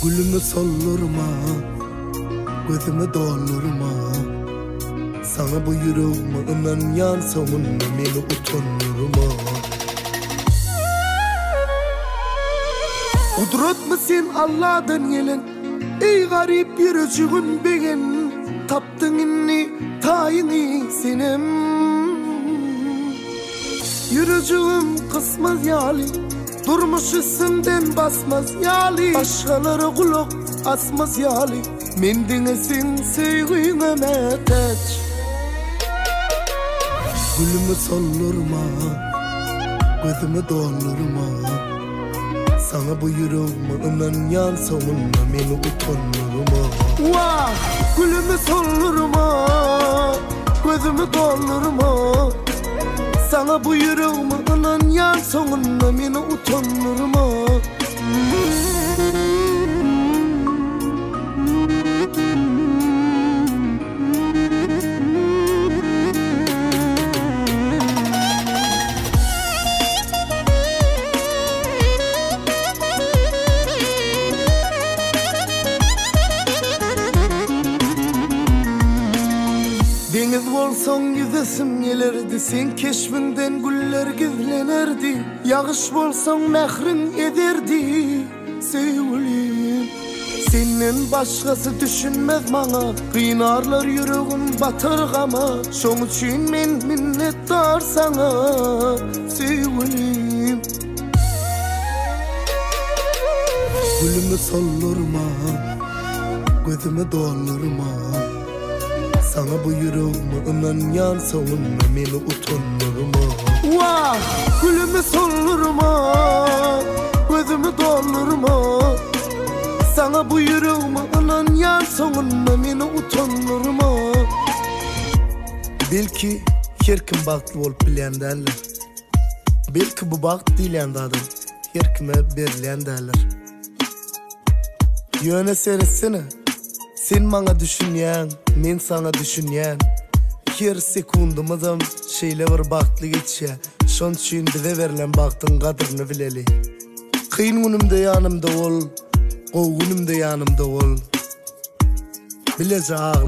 Gülümü sollurma, gözümü doldurma. Sana bu yüreğime inan yan sonunda beni utandırma. Kudret misin Allah'dan gelen, ey garip yürücüğüm begen. Taptın inni tayini sinem. Yürücüğüm kısmaz yali, durmuş üstünden basmaz yali. Başkaları kulak asmaz yali, mendinesin sevgine meteç. Gülümü sollurma, gözümü doldurma. Sana bu yüreğime inan yan sonunda beni utandırma. Vah! Gülümü sollurma, gözümü doldurma. Sana bu yüreğime inan yan sonunda beni utandırma. Deniz bolsan yüzesim gelerdi, sen keşfinden güller gizlenerdi. Yağış bolsan mehrin ederdi sevgilim. Senden başkası düşünmez bana, kıynarlar yüreğim batırgama. Şoň üçin men minnetdar sana sevgilim. Gülümü sollurma, gözümü doldurma. Sana bu yüreğime inan yan sonunda beni utandırma. Vah! Gülümü sollurma, gözümü doldurma. Sana bu yüreğime inan yan sonunda beni utandırma. Belki her kim baktı olup bilen derler. Belki bu baktı dilen dadım her kime berilen derler. Yöne seresine, sen bana düşünyen, men sana düşünyen. Her sekundumuzam şeyle var baktlı geçe. Şon üçün bize verilen baktın kadrını bileli. Kıyın günümde yanımda ol, o günümde yanımda ol. Bilece ağır.